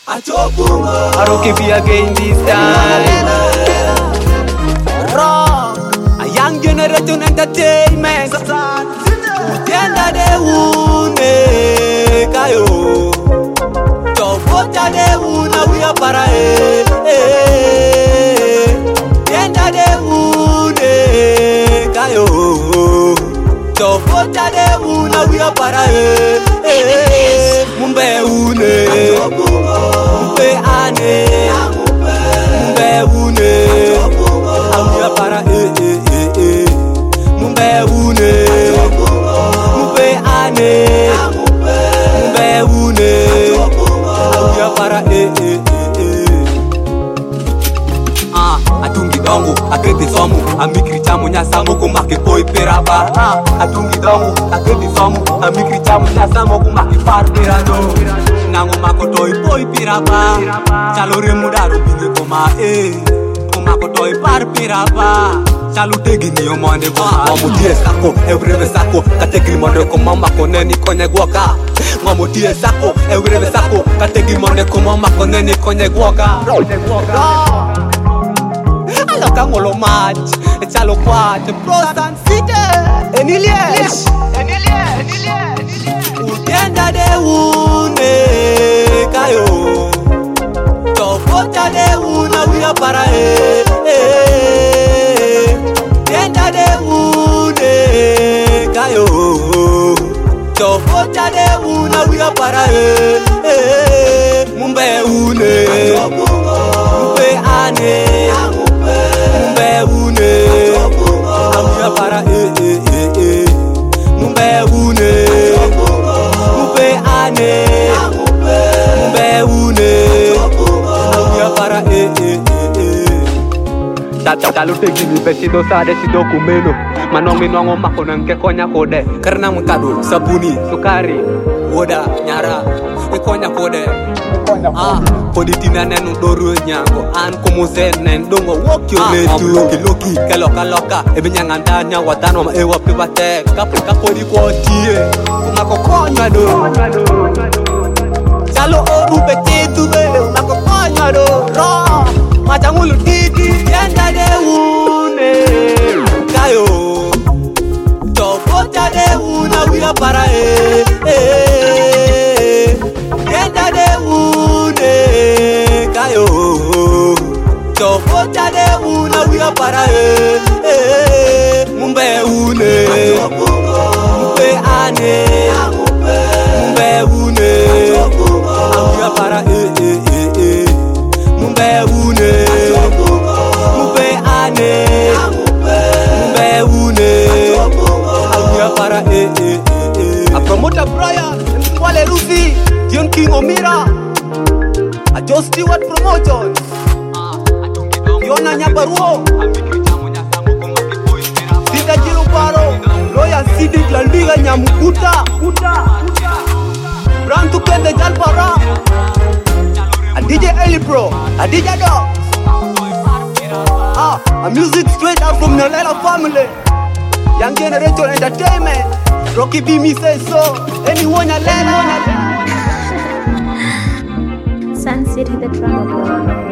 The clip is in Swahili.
Rocky B again this time. Rock, a young generation entertainment. Tienda de une kayo. Tofota de una wia para Tienda de une kayo. Tofota de una wia para Mumbe une Mumbe ane Mumbe une Awia para Mumbe une Mumbe ane Mumbe une Awia para Atungi dongo, akete somu Amikri chamu nyasamo kumake poi peraba Atungi dongo, akete somu Amikri chamu nyasamo kumake par perado Nango mako toi poi peraba Chalore mudaro bine koma Kumako toi par peraba Chalu tegi ni omande koma Ngomutie sako, evreve sako Kategi monde koma mako neni konye guoka Ngomutie sako, evreve sako Kategi monde koma mako neni konye guoka Aloka ngolo match, chalo kwat, pros and city. Enilies. Utienda de une kayo. Tofota de una wia para Tienda de une kayo. Tofota de una wia para Mumbe une. Mumbe ane. Mumbe une Awia para Mumbe une Mumbe ane Mumbe une Awia para Talo tegi ni besido sa desido kumeno Manongi nongo mako nanke konya kode Karena mkado sabuni sukari Woda nyara konya kode Politina nenu doru nyango An kumuze nen dongo Wok yo letu Loki loka Ebe nyanganda nya watano ma ewa pibate Kapodi kwa tie Umako konya do Chalo oru petitu Umako konya do Ro Matangulu titi Tienda de une Kayo Tofota de una wia para Tienda de une kayo Tofota de una wia para Mumbe une Mumbe ane Mumbe une Awia para Mumbe une Mumbe ane Mumbe une Awia para A promoter Brian Mwale Lucy Dion King Omira A Joe Stewart Promotion Yona Nyabaruo Sida Jiruparo Royal Sidik La Liga Nyamukuta Brantu Kende Jalpara A DJ Eli Pro A DJ Dogs A music straight out from Nalela family Young Generation Entertainment Rocky B me say so Anyone Nalela Sun City the drama boy.